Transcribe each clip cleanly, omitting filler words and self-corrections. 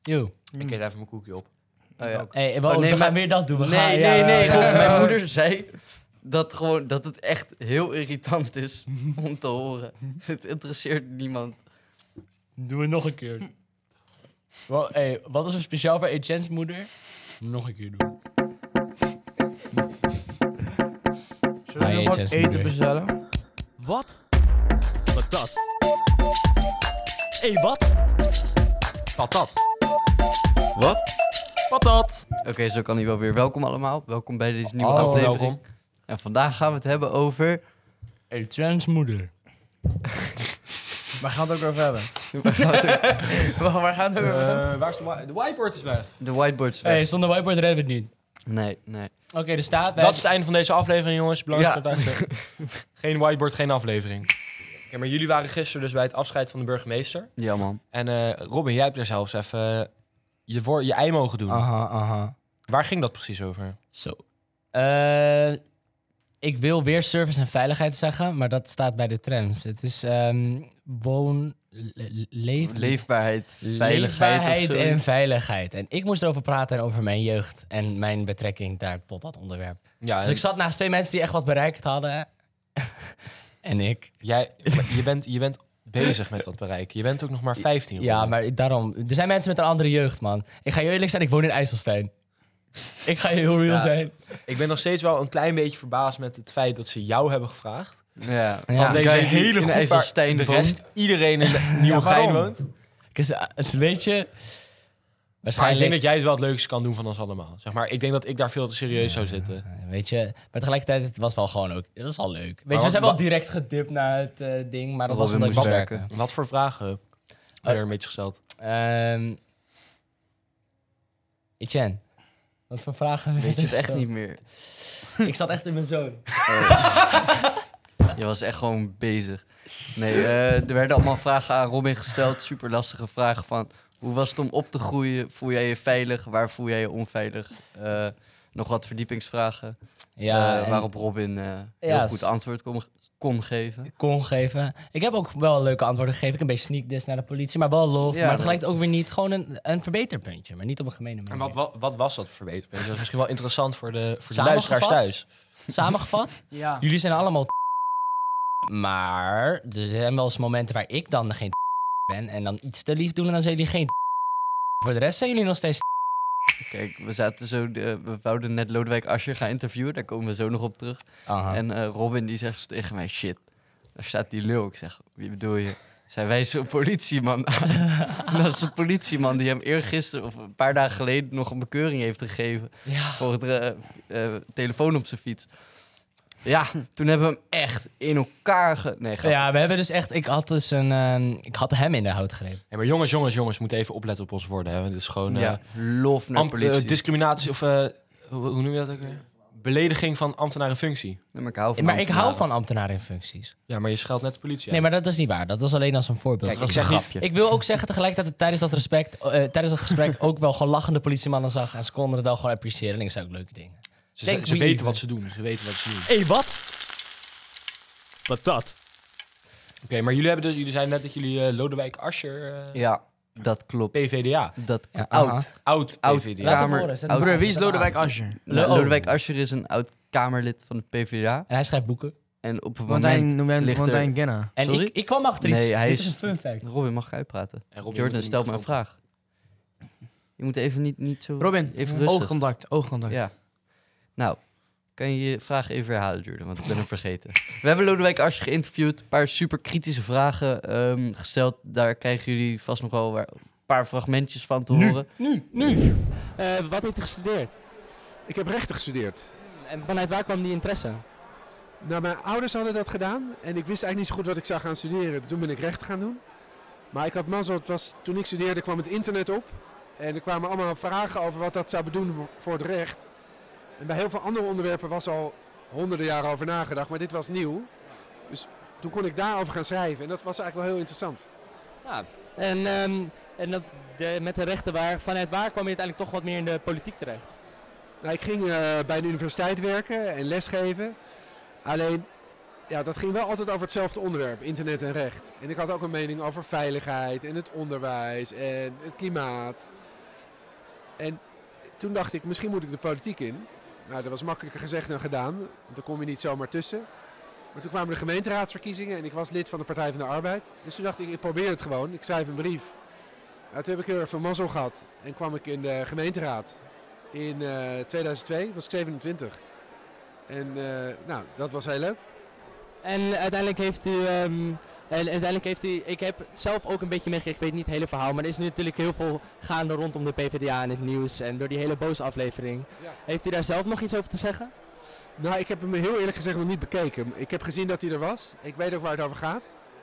Yo. Ik eet even mijn koekje op. Oh, ja. Hey, we gaan weer dat doen. Nee. Mijn moeder zei dat het echt heel irritant is om te horen. Het interesseert niemand. Doe het nog een keer. Wat is er speciaal voor Etienne's moeder? Nog een keer doen. Zullen we nog wat Etienne's eten moeder. bestellen? Wat? Patat. Wat? Patat. Wat? Patat. Oké, zo kan hij wel weer. Welkom allemaal. Welkom bij deze nieuwe aflevering. Welkom. En vandaag gaan we het hebben over... Etienne's moeder. Waar gaan we het ook over hebben? Waar gaat het? Waar gaan we het over hebben? Waar is de whiteboard is weg. De whiteboards weg. Hey, zonder whiteboard redden we het niet. Nee. Oké, er staat... Dat is het einde van deze aflevering, jongens. Belangrijk Ja. dat daar gezegd. Geen whiteboard, geen aflevering. Oké, maar jullie waren gisteren dus bij het afscheid van de burgemeester. Ja, man. En Robin, jij hebt er zelfs even je ei mogen doen. Aha. Waar ging dat precies over? Zo. Ik wil weer service en veiligheid zeggen, maar dat staat bij de trams. Het is Leefbaarheid, veiligheid leefbaarheid of zo. en veiligheid. En ik moest erover praten over mijn jeugd en mijn betrekking daar tot dat onderwerp. Ja, Dus ik zat naast twee mensen die echt wat bereikt hadden. En ik. je bent bezig met dat bereiken. Je bent ook nog maar 15. Ja, maar daarom. Er zijn mensen met een andere jeugd, man. Ik ga je eerlijk zijn, ik woon in IJsselstein. Ik ga je heel real zijn. Ik ben nog steeds wel een klein beetje verbaasd met het feit dat ze jou hebben gevraagd. Ja. Ja. Van deze Guy die hele in groep waar IJsselstein de woont. rest iedereen in de Nieuwegein woont. Het weet je. Maar ik Waarschijnlijk. denk dat jij het wel het leukste kan doen van ons allemaal. Zeg maar, ik denk dat ik daar veel te serieus zou zitten. Weet je, maar tegelijkertijd, het was wel gewoon ook... Dat is al leuk. Weet je, Maar we zijn wel wat- direct gedipt naar het ding, maar dat Wat was we omdat ik moesten moest werken. werken. Wat voor vragen heb je er een beetje gesteld? Etienne, wat voor vragen heb Weet je het echt gesteld? niet meer? Ik zat echt in mijn zoon. Je was echt gewoon bezig. Nee, er werden allemaal vragen aan Robin gesteld. Super lastige vragen van... Hoe was het om op te groeien? Voel jij je veilig? Waar voel jij je onveilig? Nog wat verdiepingsvragen. Ja, Waarop Robin heel ja, goed antwoord kon geven. kon geven. Ik heb ook wel leuke antwoorden gegeven. Ik heb een beetje sneak diss naar de politie, maar wel lof. Ja, maar tegelijkertijd ook weer niet. Gewoon een verbeterpuntje, maar niet op een gemene En manier. wat was dat verbeterpunt? Dat is misschien wel interessant voor de Samengevat? luisteraars thuis. Samengevat? Ja. Jullie zijn allemaal maar er zijn wel eens momenten waar ik dan geen ben en dan iets te lief doen en dan zijn jullie geen voor de rest zijn jullie nog steeds Kijk, we zaten zo... we wouden net Lodewijk Asscher gaan interviewen. Daar komen we zo nog op terug. Aha. En Robin die zegt tegen mij... Shit, daar staat die lul. Ik zeg, wie bedoel je? Zij wijzen een politieman aan. Dat is een politieman die hem eergisteren... of een paar dagen geleden nog een bekeuring heeft gegeven... Ja. voor het telefoon op zijn fiets. Ja, toen hebben we hem echt in elkaar... Nee, grapje. Ja, we hebben dus echt... Ik had hem in de hout gegrepen. Ja, maar jongens, we moeten even opletten op ons woorden. Hè. Het is gewoon Ja, lof naar politie. discriminatie of... hoe noem je dat ook weer? Belediging van ambtenaar in functie. Nee, maar ik hou van Maar ik hou ambtenaren. van ambtenaren in functies. Ja, maar je scheldt net de politie Nee, uit. maar dat is niet waar. Dat was alleen als een voorbeeld. Kijk, ik zeg niet... Grapje. Ik wil ook zeggen tegelijkertijd dat tijdens dat gesprek ook wel gewoon lachende politiemannen zag en ze konden het wel gewoon appreciëren. En ik zei ook leuke dingen. Ze weten wat ze doen. Ze weten wat ze doen. Wat? Patat. Oké, maar jullie zeiden net dat jullie Lodewijk Asscher... Ja, dat klopt. PvdA. Dat Ja, oud. Oud Oud PvdA. Laat Kamer- het horen. Zet oud- het Broer, aan. wie is Zet het Lodewijk aan. Asscher? Lodewijk Asscher is een oud Kamerlid van de PvdA. En hij schrijft boeken. En op een Want moment ligt er... hij Genna. En Sorry? ik kwam achter iets. Nee, hij Dit is- is een fun fact. Robin, mag ik uitpraten? En Robin Jordan, moet stel me een microfoon- vraag. Je moet even niet zo... Robin, Even rustig. oogcontact. Ja. Nou, kan je je vraag even herhalen, Jordan? Want ik ben hem vergeten. We hebben Lodewijk Asscher geïnterviewd. Een paar super kritische vragen gesteld. Daar krijgen jullie vast nog wel een paar fragmentjes van te horen. Nu. Wat heeft u gestudeerd? Ik heb rechten gestudeerd. En vanuit waar kwam die interesse? Nou, mijn ouders hadden dat gedaan en ik wist eigenlijk niet zo goed wat ik zou gaan studeren. Toen ben ik rechten gaan doen. Maar ik had mazzel, toen ik studeerde kwam het internet op. En er kwamen allemaal vragen over wat dat zou bedoelen voor het recht. En bij heel veel andere onderwerpen was al honderden jaren over nagedacht, maar dit was nieuw. Dus toen kon ik daarover gaan schrijven en dat was eigenlijk wel heel interessant. Ja. En dat, met de rechten vanuit waar kwam je uiteindelijk toch wat meer in de politiek terecht? Nou, ik ging bij de universiteit werken en lesgeven. Alleen, ja, dat ging wel altijd over hetzelfde onderwerp, internet en recht. En ik had ook een mening over veiligheid en het onderwijs en het klimaat. En toen dacht ik, misschien moet ik de politiek in. Nou, dat was makkelijker gezegd dan gedaan. Want daar kom je niet zomaar tussen. Maar toen kwamen de gemeenteraadsverkiezingen en ik was lid van de Partij van de Arbeid. Dus toen dacht ik probeer het gewoon. Ik schrijf een brief. Nou, toen heb ik heel erg veel mazzel gehad. En kwam ik in de gemeenteraad. In 2002 was ik 27. En nou, dat was heel leuk. En uiteindelijk heeft u, ik heb het zelf ook een beetje meegekregen, ik weet niet het hele verhaal, maar er is nu natuurlijk heel veel gaande rondom de PvdA in het nieuws en door die hele boze aflevering. Ja. Heeft u daar zelf nog iets over te zeggen? Nou, ik heb hem heel eerlijk gezegd nog niet bekeken. Ik heb gezien dat hij er was. Ik weet ook waar het over gaat.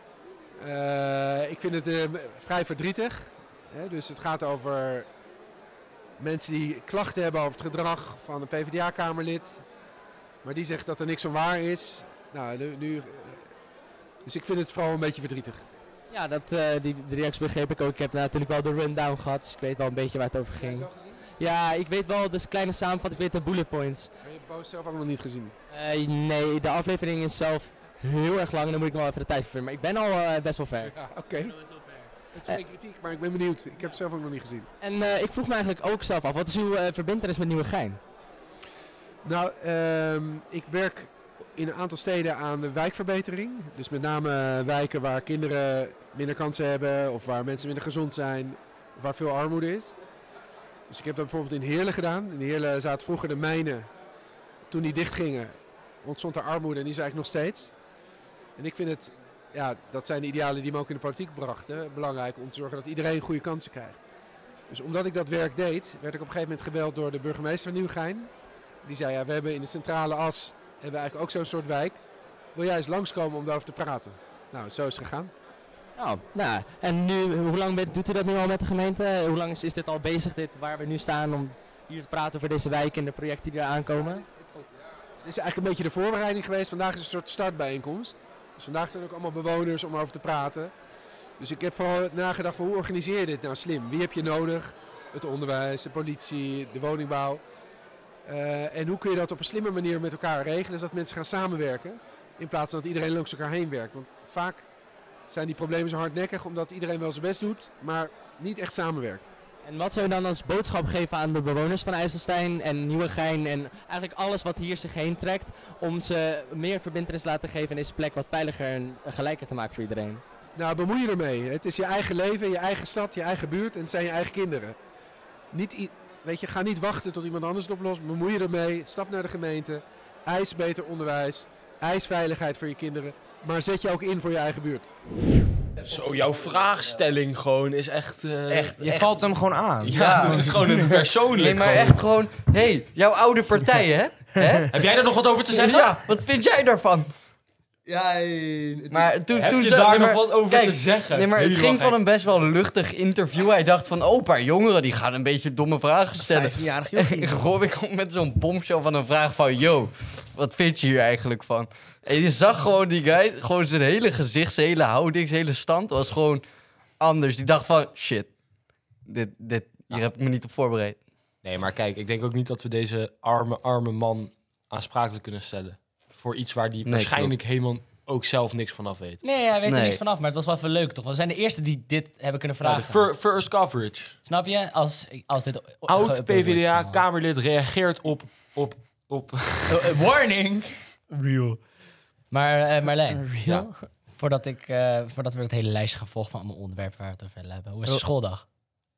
Ik vind het vrij verdrietig. Dus het gaat over mensen die klachten hebben over het gedrag van een PvdA-kamerlid. Maar die zegt dat er niks van waar is. Nou, dus ik vind het vooral een beetje verdrietig. Ja, die reactie begreep ik ook. Ik heb natuurlijk wel de rundown gehad, dus ik weet wel een beetje waar het over ging. Heb je al gezien? Ja, ik weet wel, dus kleine samenvatting, ik weet de bullet points. Maar je hebt Boos zelf ook nog niet gezien. Nee, de aflevering is zelf heel erg lang en dan moet ik nog wel even de tijd voor vinden. Maar ik ben al best wel ver. Ja, oké. Het is geen kritiek, maar ik ben benieuwd. Ik heb het zelf ook nog niet gezien. En ik vroeg me eigenlijk ook zelf af, wat is uw verbintenis met Nieuwegein? Nou, ik werk in een aantal steden aan de wijkverbetering. Dus met name wijken waar kinderen minder kansen hebben of waar mensen minder gezond zijn, of waar veel armoede is. Dus ik heb dat bijvoorbeeld in Heerlen gedaan. In Heerlen zaten vroeger de mijnen. Toen die dichtgingen ontstond er armoede en die is eigenlijk nog steeds. En ik vind het, ja, dat zijn de idealen die me ook in de politiek brachten, belangrijk om te zorgen dat iedereen goede kansen krijgt. Dus omdat ik dat werk deed, werd ik op een gegeven moment gebeld door de burgemeester van Nieuwegein. Die zei, ja, we hebben in de centrale as hebben we eigenlijk ook zo'n soort wijk. Wil jij eens langskomen om daarover te praten? Nou, zo is het gegaan. Oh, nou, en nu, hoe lang doet u dat nu al met de gemeente? Hoe lang is dit al bezig, waar we nu staan, om hier te praten over deze wijk en de projecten die er aankomen? Het is eigenlijk een beetje de voorbereiding geweest. Vandaag is een soort startbijeenkomst. Dus vandaag zijn ook allemaal bewoners om over te praten. Dus ik heb vooral nagedacht van hoe organiseer je dit nou slim? Wie heb je nodig? Het onderwijs, de politie, de woningbouw. En hoe kun je dat op een slimme manier met elkaar regelen, zodat mensen gaan samenwerken. In plaats van dat iedereen langs elkaar heen werkt. Want vaak zijn die problemen zo hardnekkig omdat iedereen wel zijn best doet, maar niet echt samenwerkt. En wat zou je dan als boodschap geven aan de bewoners van IJsselstein en Nieuwegein en eigenlijk alles wat hier zich heen trekt, om ze meer verbintenis te laten geven en deze plek wat veiliger en gelijker te maken voor iedereen? Nou, bemoei je ermee. Het is je eigen leven, je eigen stad, je eigen buurt en het zijn je eigen kinderen. Weet je, ga niet wachten tot iemand anders het oplost. Bemoei je ermee, stap naar de gemeente, eis beter onderwijs, eis veiligheid voor je kinderen, maar zet je ook in voor je eigen buurt. Zo, jouw vraagstelling gewoon is echt... Je valt hem gewoon aan. Ja, het is gewoon een persoonlijk. Nee, maar gewoon. echt gewoon... Hé, jouw oude partij, hè? Heb jij daar nog wat over te zeggen? Ja, wat vind jij daarvan? Ja, Maar toen Heb je ze, daar nee, nog maar- wat over kijk, te zeggen? Nee, maar het Helemaal ging van gek. een best wel luchtig interview. Hij dacht van, een paar jongeren die gaan een beetje domme vragen stellen. 15-jarig En jochie. ik kom met zo'n bombshell van een vraag van... Yo, wat vind je hier eigenlijk van? En je zag gewoon die guy, gewoon zijn hele gezicht, zijn hele houding, zijn hele stand was gewoon anders. Die dacht van, shit, hier heb ik me niet op voorbereid. Nee, maar kijk, ik denk ook niet dat we deze arme man aansprakelijk kunnen stellen. Voor iets waar die waarschijnlijk helemaal ook zelf niks vanaf weet. Nee, hij weet er Nee. niks vanaf, maar het was wel even leuk, toch? We zijn de eerste die dit hebben kunnen vragen. De first coverage. Snap je? Als dit Oud geüpload wordt, PvdA-Kamerlid reageert op... warning! Real. Maar Marlijn, Ja. voordat we het hele lijstje gaan volgen van allemaal onderwerpen waar we het over willen hebben. Hoe was je schooldag?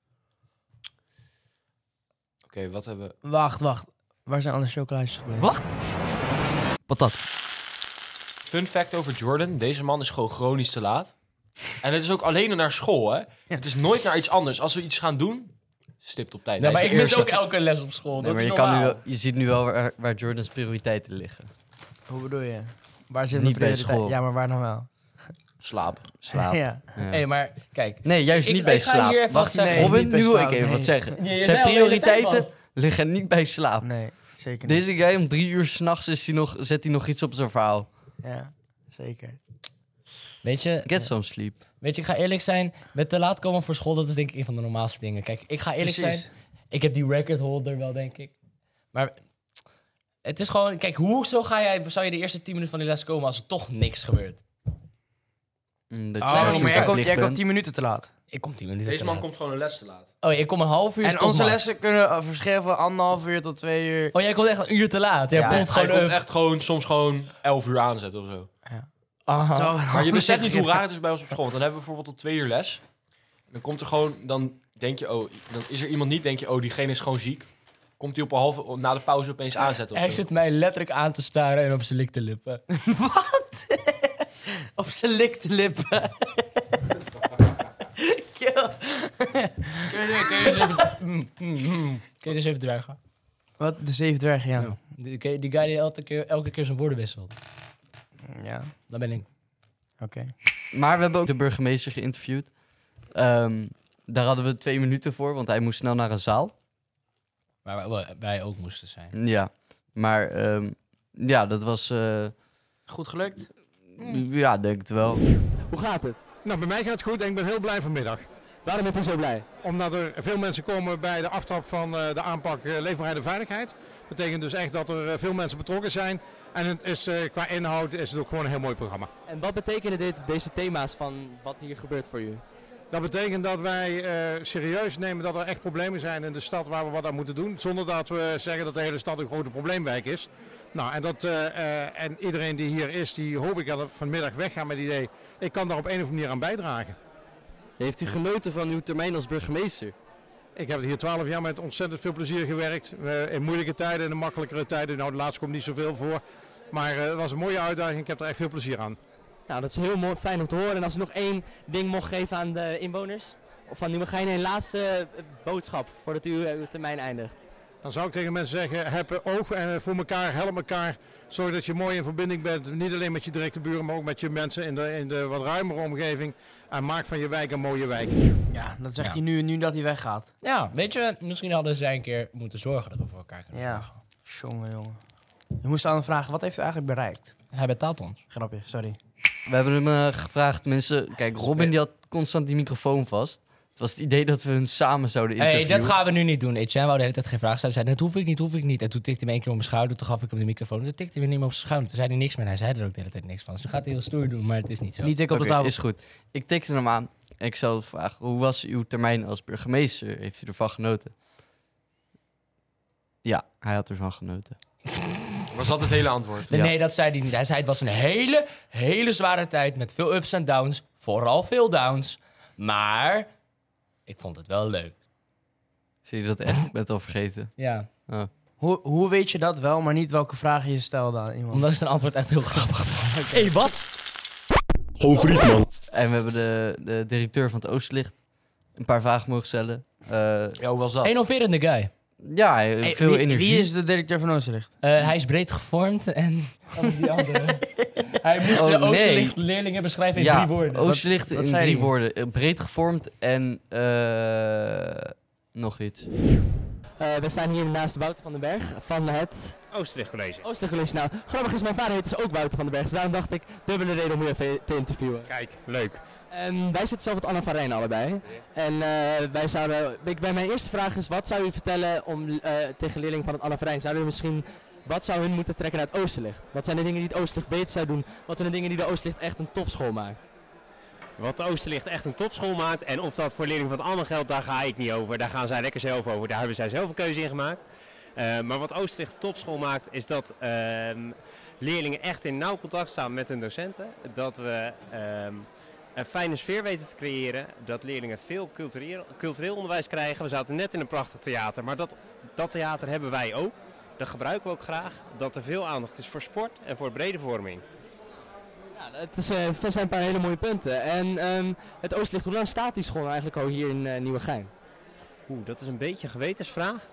Oké, wat hebben we... Wacht. Waar zijn alle chocolaatjes gebleven? Wat? Wat dat? Fun fact over Jordan. Deze man is gewoon chronisch te laat. En het is ook alleen naar school, hè? Het is nooit naar iets anders. Als we iets gaan doen, stipt op tijd. Nee, Hij maar is ik de mis eerste. ook elke les op school. Nee, Dat maar is je, kan nu normaal. wel, je ziet nu wel waar Jordans prioriteiten liggen. Hoe bedoel je? Waar zit Niet mijn bij prioriteit? school. Ja, maar waar dan wel? Slaap. Slaap. Ja. Ja. Hey, maar kijk. Nee, juist Ik- niet bij ik ga slaap. hier even wat Wacht, zeggen. Nee, Robin, niet bij nu wil ik slaap, even nee. wat zeggen. Je Zijn zei al de hele tijd, prioriteiten man. liggen niet bij slaap. Nee, zeker niet. Deze guy om 3 uur 's nachts zet hij nog iets op zijn verhaal. Ja, zeker. Weet je, Get some sleep. ik ga eerlijk zijn. Met te laat komen voor school, dat is denk ik een van de normaalste dingen. Kijk, ik ga eerlijk Precies. zijn. Ik heb die record holder wel, denk ik. Maar het is gewoon... Kijk, zou je de eerste 10 minuten van die les komen als er toch niks gebeurt? Dat je Oh, eigenlijk maar jij verplicht komt bent. 10 minuten te laat. Ik kom 10 minuten Deze te man laat. komt gewoon een les te laat. Oh, ik kom een half uur. is En toch onze max. lessen kunnen verschillen van 1,5 uur tot 2 uur. Oh, jij komt echt een uur te laat. Jij Ja, komt Hij gewoon... komt echt gewoon, soms gewoon 11 uur aanzetten of zo. Aha. Maar je beseft niet hoe raar het is bij ons op school. Want dan hebben we bijvoorbeeld tot 2 uur les. En dan komt er gewoon, dan denk je, oh, dan is er iemand niet, denk je, oh, diegene is gewoon ziek. Komt hij op een halve, na de pauze opeens aanzetten of Hij zo. zit mij letterlijk aan te staren en op zijn likte lippen. Op zijn likte lippen. Kill. Kun je dus even dwergen? Wat? De 7 dwergen, ja. Die guy die elke keer zijn woorden wisselt. Ja, Dat ben ik. oké. Maar we hebben ook de burgemeester geïnterviewd. Daar hadden we 2 minuten voor, want hij moest snel naar een zaal. Waar wij ook moesten zijn. Ja, maar ja, dat was... Goed gelukt? Ja, denk het wel. Hoe gaat het? Nou, bij mij gaat het goed en ik ben heel blij vanmiddag. Waarom bent u zo blij? Omdat er veel mensen komen bij de aftrap van de aanpak leefbaarheid en veiligheid. Dat betekent dus echt dat er veel mensen betrokken zijn. En het is, qua inhoud is het ook gewoon een heel mooi programma. En wat betekenen deze thema's van wat hier gebeurt voor u? Dat betekent dat wij serieus nemen dat er echt problemen zijn in de stad waar we wat aan moeten doen. Zonder dat we zeggen dat de hele stad een grote probleemwijk is. Nou, en iedereen die hier is, die hoop ik dat vanmiddag weggaan met het idee, ik kan daar op een of andere manier aan bijdragen. Heeft u genoten van uw termijn als burgemeester? Ik heb hier 12 jaar met ontzettend veel plezier gewerkt. In moeilijke tijden en in makkelijkere tijden. Nou, de laatste komt niet zoveel voor. Maar het was een mooie uitdaging. Ik heb er echt veel plezier aan. Nou, dat is heel mooi, fijn om te horen. En als u nog één ding mocht geven aan de inwoners van Nieuwegein, een laatste boodschap voordat u uw termijn eindigt. Dan zou ik tegen mensen zeggen, heb oog voor elkaar, help elkaar. Zorg dat je mooi in verbinding bent. Niet alleen met je directe buren, maar ook met je mensen in de wat ruimere omgeving. En maak van je wijk een mooie wijk. Ja, dat zegt Ja. hij nu dat hij weggaat. Ja, weet je, misschien hadden zij een keer moeten zorgen dat we voor elkaar kunnen Ja. zorgen. Jongen. Je moest aan hem vragen, wat heeft hij eigenlijk bereikt? Hij betaalt ons. Grapje, sorry. We hebben hem gevraagd, mensen... Kijk, Robin die had constant die microfoon vast. Het was het idee dat we hun samen zouden interviewen. Hey, dat gaan we nu niet doen. Etienne wou de hele tijd geen vraag stellen. Hij zei, dat hoef ik niet. En toen tikte hij me 1 keer op mijn schouder. Toen gaf ik hem de microfoon. Toen tikte hij weer niet meer op zijn schouder. Toen zei hij niks meer. En hij zei er ook de hele tijd niks van. Dus nu gaat hij heel stoer doen, maar het is niet zo. Niet dik op Oké, de tafel. is goed. Ik tikte hem aan en ik zou vragen, hoe was uw termijn als burgemeester? Heeft u ervan genoten? Ja, hij had ervan genoten. Was dat het hele antwoord? Nee, Ja. nee, dat zei hij niet. Hij zei, het was een hele zware tijd met veel ups en downs. Vooral veel downs. Maar ik vond het wel leuk. Zie je dat echt? Ik ben het al vergeten. Ja, Hoe weet je dat wel, maar niet welke vragen je stelde aan iemand? omdat ik zijn antwoord echt heel grappig vond. Hé, wat? En we hebben de directeur van het Oostlicht een paar vragen mogen stellen. Ja, hoe was dat? Innoverende guy. Ja, Hey, veel wie energie. is de directeur van Oosterlicht? Hij is breed gevormd en... Wat is die andere? Hij moest Oh, de nee. Oosterlicht-leerlingen beschrijven in Ja, 3 woorden. Oostlicht wat in zei 3 hij? woorden. Breed gevormd en nog iets. We staan hier naast Wouter van den Berg van het Oosterlicht College. Oosterlijk College. Nou, grappig is, mijn vader heet dus ook Wouter van den Berg. Dus daarom dacht ik, dubbele reden om u even te interviewen. Kijk, leuk. Wij zitten zelf op het Anna van Rijn allebei. En bij mijn eerste vraag is, wat zou u vertellen tegen leerlingen van het Anna van Rijn? Zouden u misschien, wat zou hun moeten trekken naar het Oosterlicht? Wat zijn de dingen die het Oosterlicht beter zou doen? Wat zijn de dingen die de Oosterlicht echt een topschool maakt? Wat de Oosterlicht echt een topschool maakt. En of dat voor leerlingen van het Anna geldt, daar ga ik niet over. Daar gaan zij lekker zelf over. Daar hebben zij zelf een keuze in gemaakt. Maar wat Oosterlicht een topschool maakt, is dat leerlingen echt in nauw contact staan met hun docenten. Dat we een fijne sfeer weten te creëren. Dat leerlingen veel cultureel onderwijs krijgen. We zaten net in een prachtig theater, maar dat theater hebben wij ook. Dat gebruiken we ook graag. Dat er veel aandacht is voor sport en voor brede vorming. Ja, het zijn een paar hele mooie punten. En het Oosterlicht, hoe lang staat die school nou eigenlijk al hier in Nieuwegein? Dat is een beetje een gewetensvraag.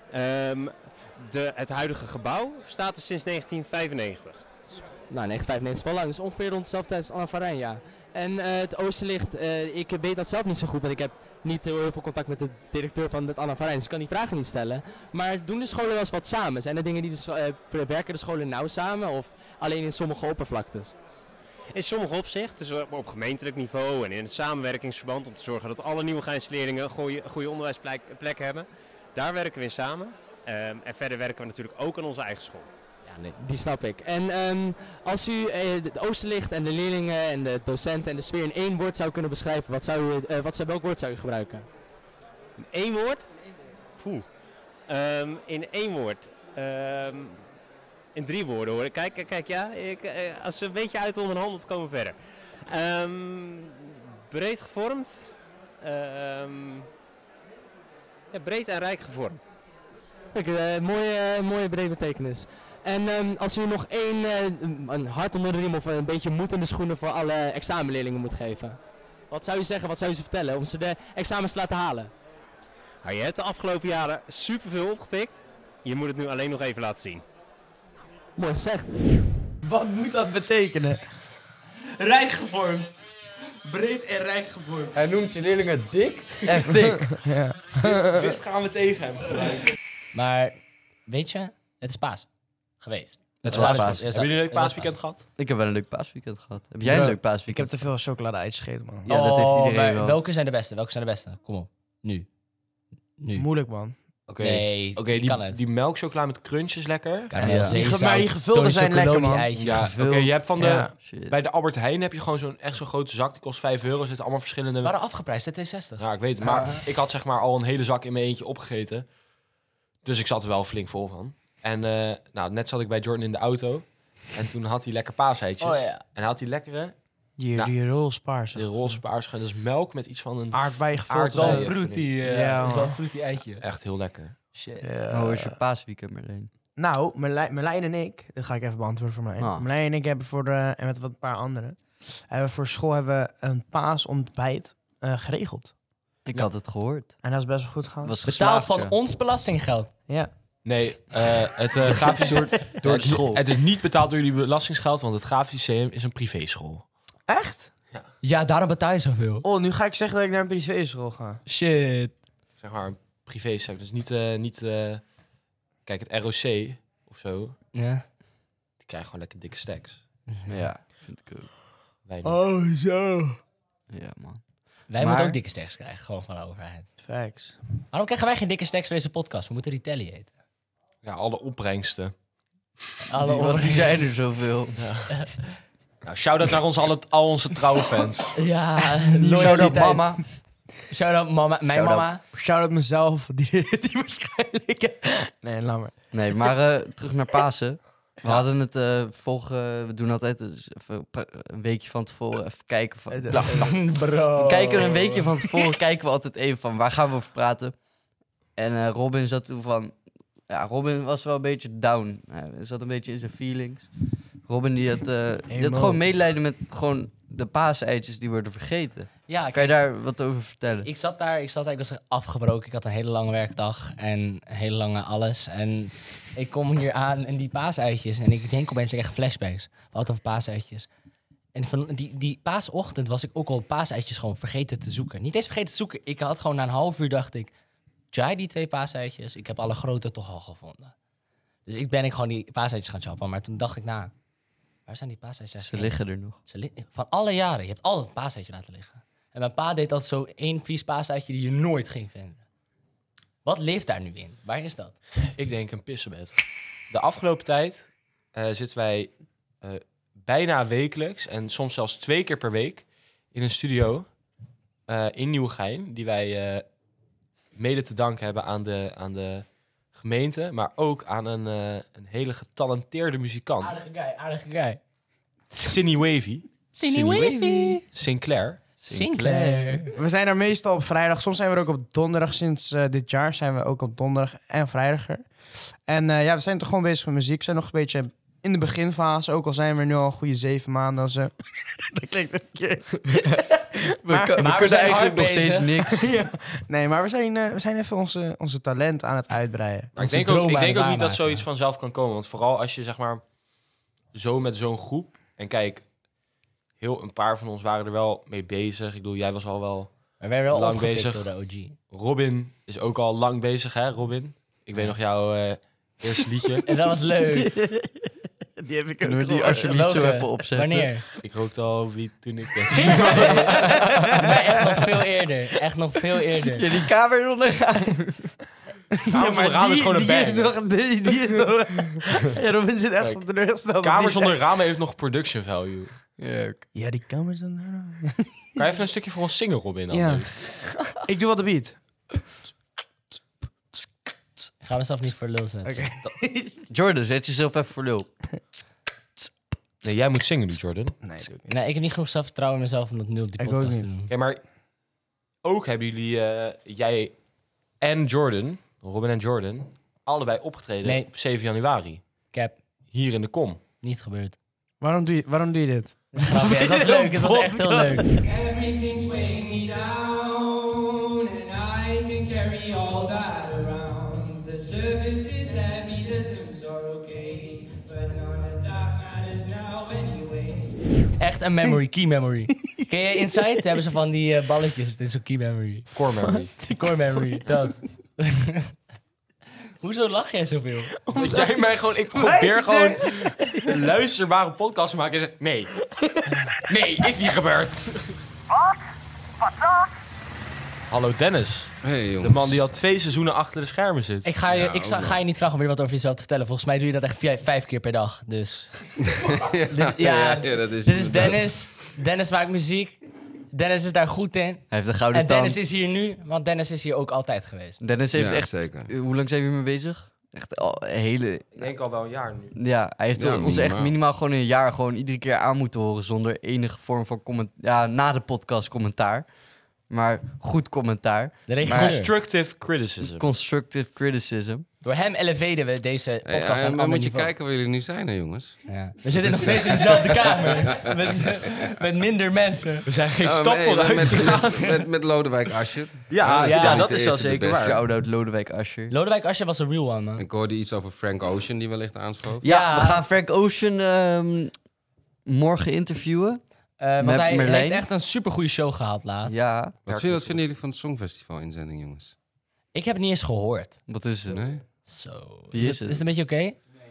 Het huidige gebouw staat er sinds 1995. Nou, 1995 is wel lang. Dus ongeveer rond dezelfde tijd als Anna van Rijn, ja. En het Oosterlicht, ik weet dat zelf niet zo goed, want ik heb niet heel veel contact met de directeur van het Anna van Rijn, dus ik kan die vragen niet stellen. Maar doen de scholen wel eens wat samen? Zijn er dingen die werken de scholen nauw samen of alleen in sommige oppervlaktes? In sommige opzichten, dus op gemeentelijk niveau en in het samenwerkingsverband om te zorgen dat alle Nieuwegeinse leerlingen een goede onderwijsplek hebben. Daar werken we in samen. En verder werken we natuurlijk ook aan onze eigen school. Ja, nee, die snap ik. En als u het Oosterlicht en de leerlingen en de docenten en de sfeer in 1 woord zou kunnen beschrijven, welk woord zou u gebruiken? In 1 woord? Poeh. In 1 woord. In 3 woorden hoor. Kijk, ja. Als ze een beetje uit onderhandeld komen we verder. Breed gevormd. Breed en rijk gevormd. Kijk, mooie brede betekenis. En als u nog een hart onder de riem of een beetje moed in de schoenen voor alle examenleerlingen moet geven. Wat zou u zeggen, wat zou u ze vertellen om ze de examens te laten halen? Nou, je hebt de afgelopen jaren superveel opgepikt. Je moet het nu alleen nog even laten zien. Mooi gezegd. Wat moet dat betekenen? Rijk gevormd. Breed en rijk gevormd. Hij noemt zijn leerlingen dik. Echt dik. Dit gaan we tegen hem gebruiken. Maar, weet je, het is paas geweest. Het was paas. Hebben jullie een leuk paasweekend gehad? Ik heb wel een leuk paasweekend gehad. Heb jij een leuk Ik heb paasweekend? te veel chocolade uitgegeten, man. Ja, dat heeft iedereen maar wel. welke zijn de beste? Kom op. Nu. Moeilijk, man. Nee, kan het. die melkchocola met crunch is lekker. Ja. Maar die gevulde zijn lekker, man. Ja, Gevuld. oké, je hebt van de... Ja. Shit. Bij de Albert Heijn heb je gewoon echt zo'n grote zak. Die kost €5. Er zitten allemaal verschillende... Ze waren afgeprijsd, hè, 2,60. Ja, ik weet het. Maar ik had zeg maar al een hele zak in mijn eentje opgegeten. Dus ik zat er wel flink vol van. En net zat ik bij Jordan in de auto. En toen had hij lekker paaseitjes. Oh, ja. En hij had die lekkere, Die roze paarse. de roze paars. Dus melk met iets van een... Aardbei gevuld. Aardbei. Wel Ja, fruity, Ja, is wel man. een fruity eitje. Echt heel lekker. Shit. Hoe was je paasweekend, Marleen? Nou, Merlijn en ik, dat ga ik even beantwoorden voor mij. Ah. Merlijn en ik hebben en met wat een paar anderen, voor school hebben we een paasontbijt geregeld. Ik had het gehoord. En dat is best wel goed gegaan. Was Betaald geslaagd, van ja. ons belastinggeld. Ja. Nee, het grafisch... door de school. Het is niet betaald door jullie belastingsgeld, want het grafisch lyceum is een privéschool. Echt? Ja, daarom betaal je zoveel. Oh, nu ga ik zeggen dat ik naar een privéschool ga. Shit. Zeg maar een privésector. Dus niet kijk, het ROC of zo, Ja. die krijgen gewoon lekker dikke stacks. Ja, vind ik ook. Wij niet. Oh, zo. Ja, man. Wij Maar- moeten ook dikke stacks krijgen, gewoon van de overheid. Facts. Waarom krijgen wij geen dikke stacks voor deze podcast? We moeten retaliaten. Ja, alle opbrengsten. Want die zijn er zoveel. Nou, shout-out naar al onze trouwe fans. Ja, Shout-out loyaliteit. mama. Shout-out mama. Mijn Shout-out. mama. Shout-out mezelf, die waarschijnlijk... Nee, laat maar. Nee, maar terug naar Pasen. We hadden het we doen altijd even een weekje van tevoren even kijken van... Bro. We kijken een weekje van tevoren, kijken we altijd even van waar gaan we over praten. En Robin zat toen van... Ja, Robin was wel een beetje down. Hij zat een beetje in zijn feelings. Robin die had gewoon medelijden met gewoon de paaseitjes die worden vergeten. Ja, Kan je daar wat over vertellen? Ik zat daar, ik was afgebroken. Ik had een hele lange werkdag en een hele lange alles. En ik kom hier aan en die paaseitjes. En ik denk opeens, ik krijg flashbacks. We hadden het over paaseitjes. En van die paasochtend was ik ook al paaseitjes gewoon vergeten te zoeken. Niet eens vergeten te zoeken. Ik had gewoon na een half uur dacht ik... Try die 2 paaseitjes. Ik heb alle grote toch al gevonden. Dus ik gewoon die paaseitjes gaan chappen. Maar toen dacht ik, waar zijn die paaseitjes? Ze liggen er nog. Van alle jaren. Je hebt altijd een paaseitje laten liggen. En mijn pa deed altijd zo 1 vies paaseitje die je nooit ging vinden. Wat leeft daar nu in? Waar is dat? Ik denk een pissebed. De afgelopen tijd zitten wij bijna wekelijks en soms zelfs 2 keer per week in een studio in Nieuwegein, die wij mede te danken hebben aan de gemeente, maar ook aan een hele getalenteerde muzikant. Aardige guy. Cindy Wavy. Sinclair. Sinclair. We zijn er meestal op vrijdag. Soms zijn we er ook op donderdag. Sinds dit jaar zijn we ook op donderdag en vrijdag er. En we zijn toch gewoon bezig met muziek. We zijn nog een beetje in de beginfase. Ook al zijn we nu al een goede 7 maanden of zo. Dat klinkt een keer. We we kunnen zijn eigenlijk hard nog steeds bezig. niks. Ja. Nee, maar we zijn even onze talent aan het uitbreiden. Maar ik Onze denk ook droom niet aan het dat waarmaken. zoiets vanzelf kan komen. Want vooral als je zeg maar zo met zo'n groep... En kijk, een paar van ons waren er wel mee bezig. Ik bedoel, jij was al wel... Maar we werden wel Lang opgepikt bezig. door de OG. Robin is ook al lang bezig, hè, Robin? Ik weet nog jouw eerste liedje. En dat was leuk. Die heb ik Kunnen we die gehoord. alsjeblieft zo Welke? even opzetten? Wanneer? Ik rookte al wiet toen ik... Nee, echt nog veel eerder. Echt nog veel eerder. Ja, die kamer is ondergaan. Kamer van de ramen is gewoon een die is bang. nog... Die is nog... Ja, Robin zit echt Kijk, op teleurgesteld. Kamer Die is zonder echt- ramen heeft nog production value. Ja, Ja, die kamer zonder... Kan je even een stukje voor ons zingen, Robin? Ja. anders? Ik doe wel de beat. Ik ga mezelf niet voor lul zetten. Oké. Jordan, zet jezelf even voor lul. Nee, jij moet zingen nu, Jordan. Nee, doe ik niet. Nee, ik heb niet genoeg zelfvertrouwen in mezelf om dat nu op die Ik podcast ook te niet. doen. Oké, maar ook hebben jullie, jij en Jordan, Robin en Jordan, allebei opgetreden Nee. op 7 januari. Cap, Hier in de Kom. niet gebeurd. Waarom doe je dit? Grapje, het was leuk. Het was echt heel leuk. Everything's weighing me down, and I can carry all that around. The surface is heavy, the tunes are okay, but none of that matters now anyway. Echt een memory, key memory. Ken je Inside? Daar hebben ze van die balletjes. Het is zo'n key memory. Core memory. Core memory, dat. Hoezo lach jij zoveel? Dat jij mij gewoon... Ik probeer gewoon een luisterbare podcast te maken en zeg... Nee. Nee, is niet gebeurd. Wat? Wat dan? Hallo Dennis. Hey, jongens. De man die al 2 seizoenen achter de schermen zit. Ik ga je, Ja, ik ook ga je niet vragen om weer wat over jezelf te vertellen. Volgens mij doe je dat echt 5 keer per dag. Dus. ja, dat is Dit is Dennis. Dennis maakt muziek. Dennis is daar goed in. Hij heeft een gouden En tand. Dennis is hier nu, want Dennis is hier ook altijd geweest. Dennis heeft Ja, echt... zeker. Hoe lang zijn we hiermee bezig? Echt al een hele... Ik denk al wel een jaar nu. Ja, hij heeft Ja, ons echt minimaal gewoon een jaar gewoon iedere keer aan moeten horen zonder enige vorm van commentaar. Ja, na de podcast commentaar. Maar goed commentaar. De regisseur. Maar- Constructive criticism. Constructive criticism. Door hem eleveden we deze podcast Ja, aan een dan ander moet je niveau. kijken waar jullie nu zijn, hè, jongens. Ja. We zitten nog steeds in dezelfde kamer. met minder mensen. We zijn geen Oh, stap nee, vooruit gegaan. met Lodewijk Asscher. Ja, ja, dat de is wel eerste, de zeker beste. waar. Shout-out Lodewijk Asscher. Lodewijk Asscher was een real one, man. Ik hoorde iets over Frank Ocean, die wellicht aanschoof. Ja, Ja. we gaan Frank Ocean morgen interviewen. Want Met hij Merlijn. heeft echt een supergoeie show gehad laatst. Ja, Wat vinden jullie van het Songfestival-inzending, jongens? Ik heb het niet eens gehoord. wat is het? Nee? Zo. Wie is het? Is het een beetje oké?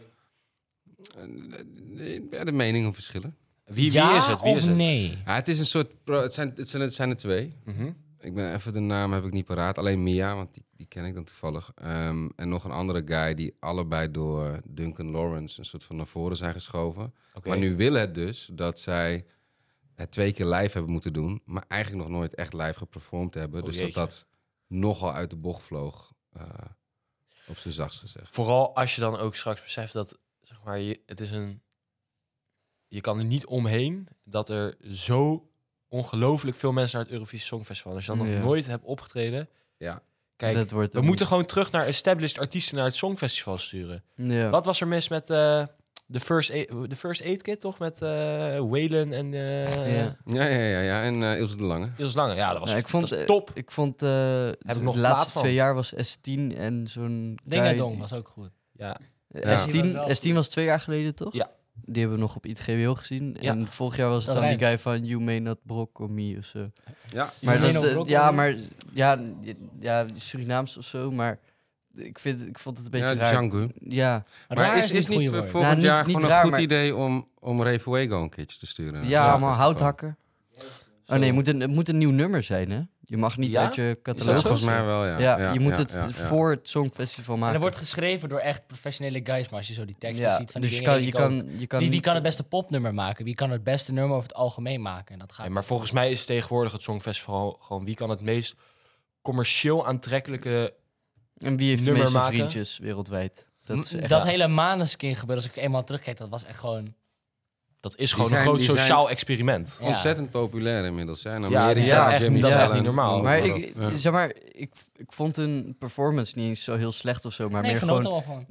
Ja, de meningen verschillen. Wie Ja is het? Wie of is het? nee? Ja, het is een soort... Het zijn er 2. Mhm. Ik ben even de naam heb ik niet paraat. Alleen Mia, want die ken ik dan toevallig. En nog een andere guy die allebei door Duncan Lawrence een soort van naar voren zijn geschoven. Oké. Maar nu willen het dus dat zij het 2 keer live hebben moeten doen, maar eigenlijk nog nooit echt live geperformed hebben. Oh, dus jeetje. dat nogal uit de bocht vloog, op zijn zachtst gezegd. Vooral als je dan ook straks beseft dat, zeg maar, het is een... Je kan er niet omheen dat er zo ongelooflijk veel mensen naar het Eurovisie Songfestival. Als je dan nog Ja. nooit hebt opgetreden. Ja. Kijk, Dat wordt we hem moeten gewoon terug naar established artiesten naar het Songfestival sturen. niet. Ja. Wat was er mis met de First Aid Kit, toch? Met Waylon en Ja. Ja. En Ilse de Lange. Ilse Lange. Ja, dat was, Ja, ik vond, dat is top. Ik vond ik de nog plaat laatste van. 2 jaar was S10 en zo'n guy- Dingadong was ook goed. Ja. Ja. S10 was 2 jaar geleden, toch? Ja. Die hebben we nog op ITGWO gezien. Ja. En vorig jaar was het Dat dan die rijmt. guy van You May Not Brok or Me of zo. Ja. Maar May dat, Not Brok ja, or Me? maar ja, Surinaams of zo. Maar ik vond het een beetje Ja, raar. Django. Ja, Maar raar is niet het goede voor woord. volgend Nou, niet- jaar niet gewoon raar, een goed maar- idee om Ray Fuego een keertje te sturen? naar ja het allemaal Songfestival? houthakker. Oh nee, het moet een nieuw nummer zijn, hè? Je mag niet Ja? uit je Is dat catalogus. zo? Volgens mij wel, ja. Ja, je moet het ja. voor het Songfestival En maken. dat wordt geschreven door echt professionele guys. Maar als je zo die teksten ja, ziet van dus die je dingen, kan, je denk ik ook, kan, je kan wie niet- kan het beste popnummer maken? Wie kan het beste nummer over het algemeen maken? En dat gaat Ja, maar volgens mij is tegenwoordig het Songfestival gewoon wie kan het meest commercieel aantrekkelijke... En wie heeft de nummer meeste maken? vriendjes wereldwijd? Dat is echt... dat hele Maneskin gebeuren, als ik eenmaal terugkijk, dat was echt gewoon... Dat is gewoon zijn- een groot die zijn- sociaal experiment. Ja. Ontzettend populair inmiddels. Hè? In Ja, Amerika, die zijn echt- Jimmy dat is echt Fallon, niet normaal. Maar noem ik, op. Ja. zeg maar, ik vond hun performance niet eens zo heel slecht of zo, maar nee, ik meer genoot er gewoon wel van.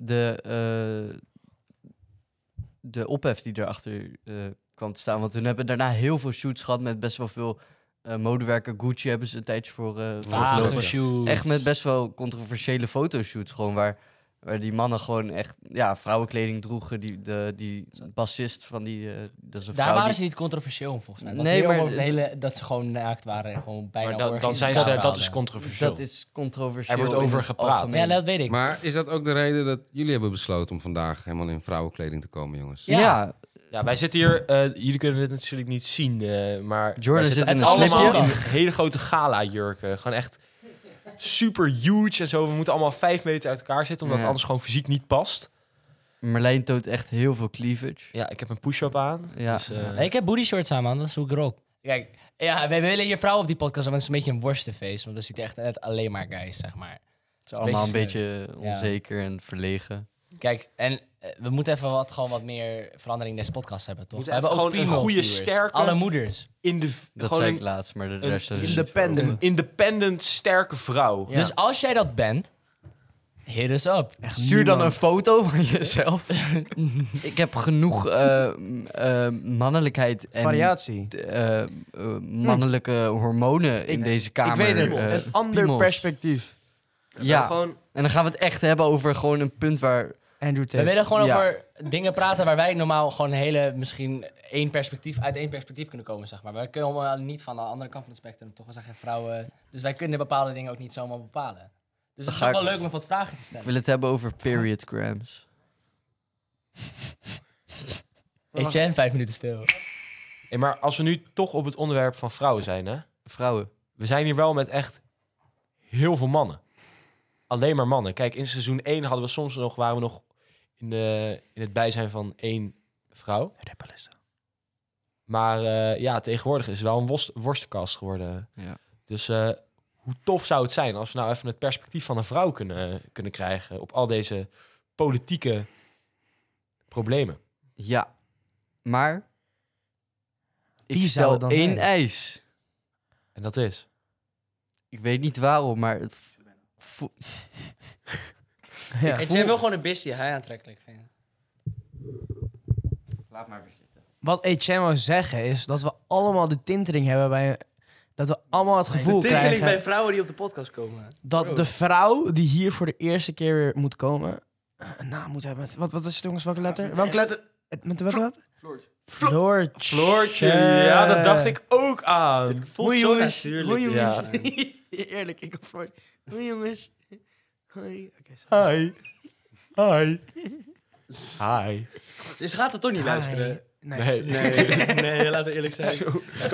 de ophef die erachter kwam te staan. Want hun hebben daarna heel veel shoots gehad met best wel veel modewerken. Gucci hebben ze een tijdje voor Vage gelopen. shoots. Echt met best wel controversiële fotoshoots gewoon, waar Waar die mannen gewoon echt vrouwenkleding droegen. Die bassist van die... dat is een Daar vrouw waren die- ze niet controversieel volgens mij. Dat, Nee, was meer maar over het hele, dat ze gewoon naakt waren en gewoon bijna Maar dan orgies zijn elkaar ze, dat is hadden. controversieel. Dat is controversieel. Er wordt in over het gepraat. algemeen. Ja, dat weet ik. Maar is dat ook de reden dat jullie hebben besloten om vandaag helemaal in vrouwenkleding te komen, jongens? Ja. Ja, wij zitten hier... jullie kunnen dit natuurlijk niet zien, maar... Jordan wij zit zitten in een allemaal slipje. in hele grote gala-jurken. Gewoon echt super huge en zo. We moeten allemaal 5 meter uit elkaar zitten, omdat Ja. het anders gewoon fysiek niet past. Marlijn toont echt heel veel cleavage. Ja, ik heb een push-up aan. Ja. Dus, Nee, ik heb booty shorts aan, man. Dat is hoe ik rook. Kijk, ja, wij willen hier vrouwen op die podcast, want het is een beetje een worstenfeest. Want er ziet echt net alleen maar guys, zeg maar. Het is allemaal een beetje Ja. onzeker en verlegen. Kijk, en we moeten even gewoon wat meer verandering in deze podcast hebben, toch? We We moeten hebben ook even gewoon een female goede, viewers. sterke- Alle moeders. Dat gewoon zei een ik laatst, maar de een rest is independent. independent, sterke vrouw. Ja. Dus als jij dat bent, hit us up. Stuur dan een foto van jezelf. Ik heb genoeg mannelijkheid en Variatie. mannelijke hormonen in deze kamer. Ik weet het. Een ander piemels. perspectief. Ja, Gewoon, en dan gaan we het echt hebben over gewoon een punt waar... Andrew We Tate. willen gewoon Ja. over dingen praten waar wij normaal gewoon misschien uit één perspectief kunnen komen, zeg maar. Wij kunnen allemaal niet van de andere kant van het spectrum, toch? We zijn geen vrouwen. Dus wij kunnen bepaalde dingen ook niet zomaar bepalen. Dus het is Ga ook wel ik- leuk om wat vragen te Ik stellen. wil het hebben over periodgrams. Etienne, 5 minuten stil. maar als we nu toch op het onderwerp van vrouwen zijn, hè? Vrouwen. We zijn hier wel met echt heel veel mannen. Alleen maar mannen. Kijk, in seizoen 1 waren we nog in het bijzijn van 1 vrouw. Maar tegenwoordig is het wel een worstenkast geworden. Ja. Dus hoe tof zou het zijn als we nou even het perspectief van een vrouw kunnen krijgen op al deze politieke problemen. Ja, maar ik Wie zou stel het dan 1 zijn? eis. En dat is... Ik weet niet waarom, maar het Ja. Etienne wil gewoon een bis die hij aantrekkelijk vindt. Laat maar weer zitten. Wat Etienne wou zeggen is dat we allemaal de tintering hebben bij... Dat we allemaal het gevoel krijgen vrouwen die op de podcast komen. dat de vrouw die hier voor de eerste keer weer moet komen... een naam moet hebben. Wat is het, jongens? Welke letter? Welke letter? Met welke letter? Floortje. Floortje, ja, dat dacht ik ook aan. Hoi jongens. Hoi jongens. Ja. Eerlijk, ik heb Floortje. Hoi jongens. Hoi. Oké, sorry. Hi. Hi. Dus gaat het toch niet luisteren? Nee. Nee, laten we eerlijk zijn.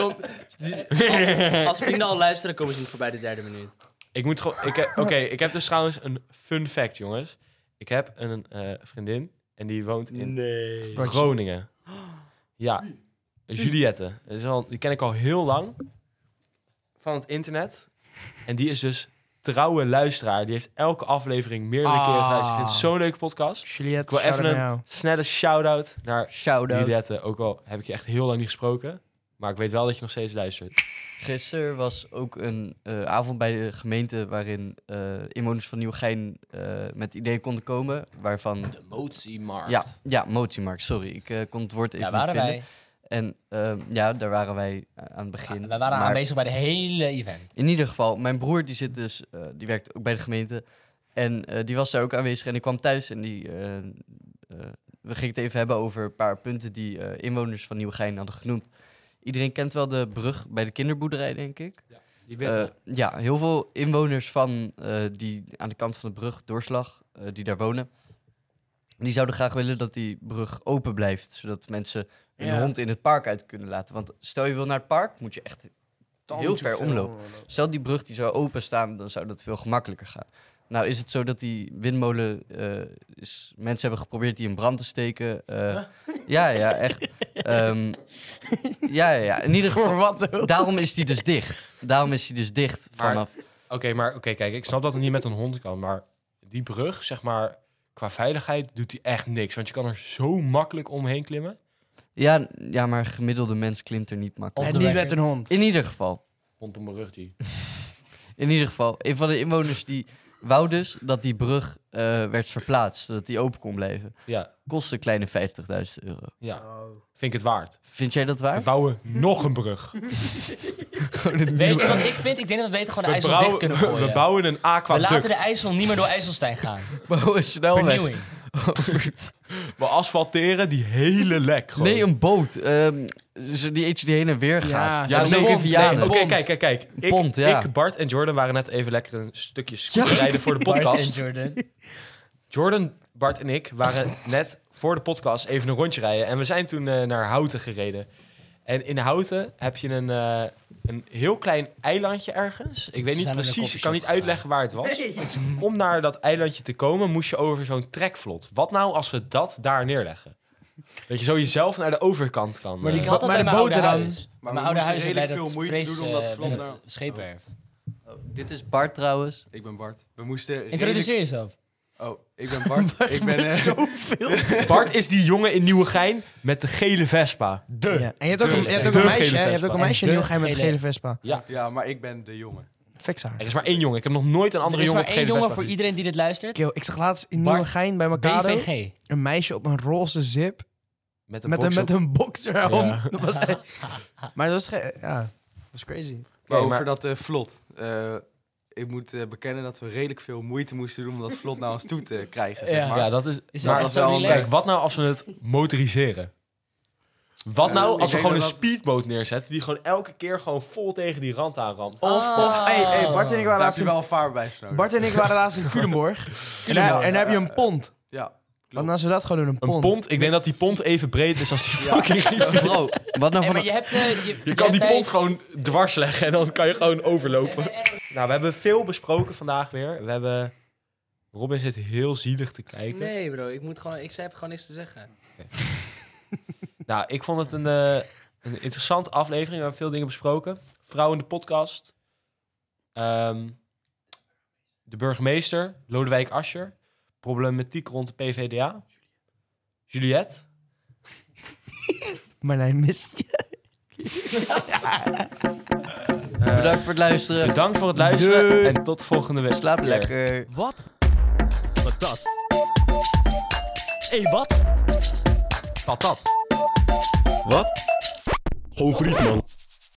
Als vrienden al luisteren, komen ze niet voorbij de 3e minuut. Ik moet gewoon... Ik heb dus trouwens een fun fact, jongens. Ik heb een vriendin en die woont in Groningen. Ja, Juliette. Die ken ik al heel lang van het internet. En die is dus trouwe luisteraar. Die heeft elke aflevering meerdere keren geluisterd. Ik vind het zo'n leuke podcast. Juliette, Ik wil even shout-out naar jou. een snelle shout-out naar Shout-out. Juliette. Ook al heb ik je echt heel lang niet gesproken. Maar ik weet wel dat je nog steeds luistert. Gisteren was ook een avond bij de gemeente waarin inwoners van Nieuwegein met ideeën konden komen. Waarvan... De motiemarkt. Ja, motiemarkt, sorry. Ik kon het woord even Ja, niet waren vinden. wij. En daar waren wij aan het begin. Wij waren Maar aanwezig bij de hele event. in ieder geval, mijn broer die zit dus, die werkt ook bij de gemeente. En die was daar ook aanwezig en ik kwam thuis en we gingen het even hebben over een paar punten die inwoners van Nieuwegein hadden genoemd. Iedereen kent wel de brug bij de kinderboerderij, denk ik. Die witte. Ja, heel veel inwoners van die aan de kant van de brug, Doorslag, die daar wonen. Die zouden graag willen dat die brug open blijft, zodat mensen hun hond in het park uit kunnen laten. Want stel je wil naar het park, moet je echt heel ver omlopen. Stel die brug die zou openstaan, dan zou dat veel gemakkelijker gaan. Nou is het zo dat die windmolen, mensen hebben geprobeerd die in brand te steken. Ja, echt. Ja, in ieder geval. Daarom is die dus dicht. Vanaf. Oké, kijk, ik snap dat het niet met een hond kan, maar die brug, zeg maar, qua veiligheid doet die echt niks. Want je kan er zo makkelijk omheen klimmen. Ja, maar een gemiddelde mens klimt er niet makkelijk. En niet met een hond. In ieder geval. Hond om mijn rug, G. In ieder geval, een van de inwoners die wou dus dat die brug werd verplaatst, zodat die open kon blijven. Ja, Kostte een kleine €50.000. ja. Vind ik het waard. Vind jij dat We waar? bouwen nog een brug. Weet je wat ik vind? Ik denk dat we beter gewoon de IJssel dicht kunnen gooien. We bouwen een We laten de aquaduct. IJssel niet meer door IJsselstein gaan. Bouw een snelweg. Vernieuwing. We asfalteren die hele lek gewoon. Nee, een boot. Die eentje die heen en weer gaat. Ja, Zo nee, ook in Vianen. Oké, kijk. Pont, ja. Ik, Bart en Jordan waren net even lekker een stukje scooter rijden voor de Bart podcast. en Jordan. Jordan, Bart en ik waren net voor de podcast even een rondje rijden. En we zijn toen naar Houten gereden. En in Houten heb je een heel klein eilandje ergens. Ik weet niet zijn naar de precies, ik kan niet coffeeshop uitleggen waar het was. Om naar dat eilandje te komen moest je over zo'n trekvlot. Wat nou als we dat daar neerleggen? Dat je zo jezelf naar de overkant kan. Maar ik eh, had dat Maar bij de mijn oude boten dan? huis. Maar Mijn we oude moesten huis bij redelijk dat veel moeite vrees, doen om dat vlot bij naar- dat scheepwerf. Dit is Bart trouwens. Ik ben Bart. We moesten redelijk... Introduceer jezelf. Oh, ik ben Bart. Ik ben... Bart is die jongen in Nieuwegein met de gele Vespa. Ja. En je hebt ook een, je hebt ook De een meisje, gele hè? Je hebt Vespa. ook een meisje in De Nieuwegein met een gele- gele Vespa. Ja, maar ik ben de jongen. Fix haar. Er is maar één jongen. Ik heb nog nooit een Er andere is jongen maar op één gele jongen Vespa voor gezien. iedereen die dit luistert. Kill, ik zag laatst in Bart, Nieuwegein bij Mercado BVG. een meisje op een roze zip Met een met box op. een boxerhelm. Ja. Dat was echt... Maar dat was, dat was crazy. Maar Oké, over maar- dat vlot. Ik moet bekennen dat we redelijk veel moeite moesten doen om dat vlot naar ons toe te krijgen. Zeg Ja. maar. Ja, dat is... Is maar het was zo wel een- relaxed? kijk, wat nou als we het motoriseren? Wat nou ik als we denk gewoon een dat speedboot neerzetten... die gewoon elke keer gewoon vol tegen die rand aanramt? Hey, Bart en ik waren Daar heb laatst je in, wel een vaarbewijs nodig. Bart en ik waren laatst in Culemborg. En daar heb je een pont. Ja. Want als we dat gewoon doen, een Een pont. pont? Ik denk dat die pont even breed is als die fucking rivier. Bro, wat nou Hey, van... maar je hebt... Je kan die pont gewoon dwars leggen en dan kan je gewoon overlopen. Nou, we hebben veel besproken vandaag weer. We hebben... Robin zit heel zielig te kijken. Nee bro, ik heb gewoon niks te zeggen. Nou, ik vond het een interessante aflevering. We hebben veel dingen besproken. Vrouw in de podcast. De burgemeester, Lodewijk Asscher. Problematiek rond de PvdA. Juliette. Maar nee, mist je. Bedankt voor het luisteren. Bedankt voor het luisteren en tot volgende week. Slaap lekker. Wat? Patat. Hé, wat? Patat. Wat? Gewoon friet, man.